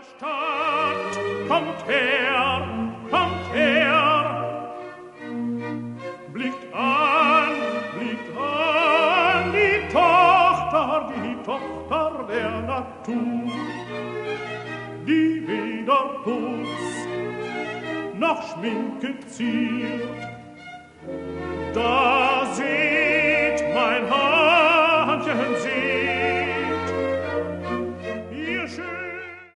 Stadt, kommt her, kommt her. Blickt an, die Tochter der Natur, die weder Putz noch Schminke ziert. Da